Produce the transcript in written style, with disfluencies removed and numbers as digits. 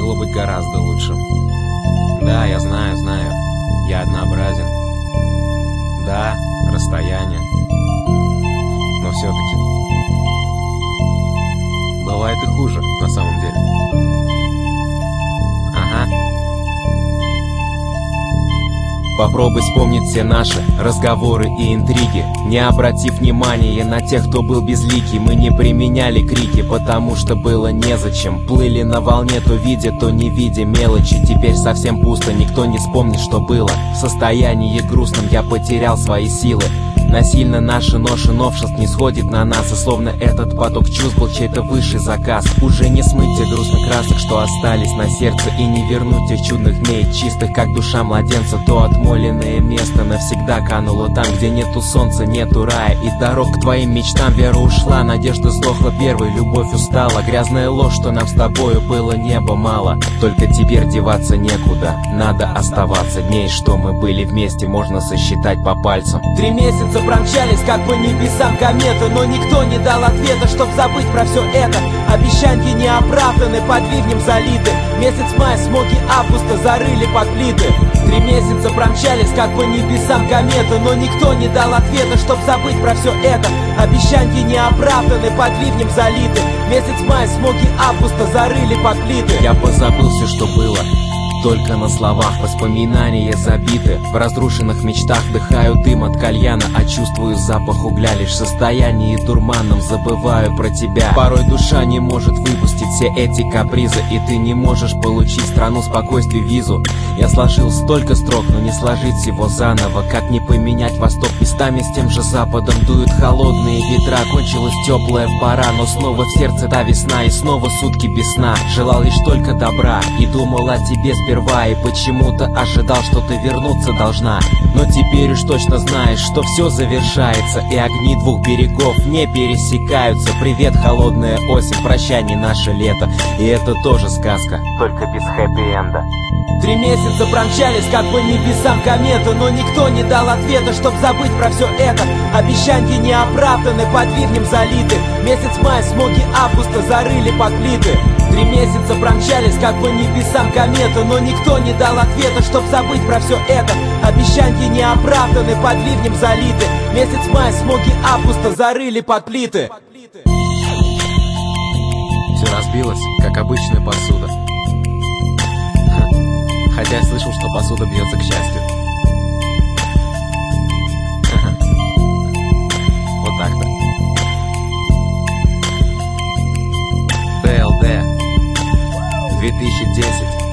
могло быть гораздо лучше. Да, я знаю, я однообразен. Да, расстояние. Но все-таки бывает и хуже, на самом деле. Ага. Попробуй вспомнить все наши разговоры и интриги, не обратив внимания на тех, кто был безликий. Мы не применяли крики, потому что было незачем. Плыли на волне, то видя, то не видя мелочи. Теперь совсем пусто, никто не вспомнит, что было. В состоянии грустном я потерял свои силы. Насильно наша ноша новшеств не сходит на нас, и словно этот поток чувств был чей-то высший заказ. Уже не смыть тех грустных красок, что остались на сердце, и не вернуть тех чудных дней, чистых, как душа младенца. То отмоленное место навсегда кануло там, где нету солнца, нету рая и дорог к твоим мечтам. Вера ушла, надежда сдохла первой, любовь устала. Грязная ложь, что нам с тобою было неба мало. Только теперь деваться некуда, надо оставаться. Дней, что мы были вместе, можно сосчитать по пальцам. 3 месяца промчались, как по небесам кометы, но никто не дал ответа, чтоб забыть про все это. Обещанки не оправданы, под ливнем залиты. Месяц мая, смоги августа зарыли под плиты. 3 месяца промчались, как по небесам кометы, но никто не дал ответа, чтоб забыть про все это. Обещанки не оправданы, под ливнем залиты. Месяц мая, смоги августа зарыли под плиты. Я позабыл все, что было, только на словах воспоминания забиты. В разрушенных мечтах вдыхаю дым от кальяна, а чувствую запах угля. Лишь в состоянии дурманом забываю про тебя. Порой душа не может выпустить все эти капризы, и ты не можешь получить страну спокойствия визу. Я сложил столько строк, но не сложить всего заново. Как не поменять восток местами с тем же западом? Дуют холодные ветра, кончилась теплая пора, но снова в сердце та весна, и снова сутки без сна. Желал лишь только добра и думал о тебе сперва, и почему-то ожидал, что ты вернуться должна. Но теперь уж точно знаешь, что все завершается, и огни двух берегов не пересекаются. Привет, холодная осень, прощай, не наше лето. И это тоже сказка, только без хэппи-энда. 3 месяца промчались, как по небесам кометы, но никто не дал ответа, чтоб забыть про все это. Обещанки не оправданы, под ливнем залиты. Месяц мая, смоги августа зарыли под плиты. 3 месяца промчались, как по небесам кометы, но никто не дал ответа, чтоб забыть про все это. Обещанки не оправданы, под ливнем залиты. Месяц мая, смоги августа зарыли под плиты. Все разбилось, как обычная посуда. Хотя я слышал, что посуда бьется к счастью. Вот так-то. ТЛД 2010.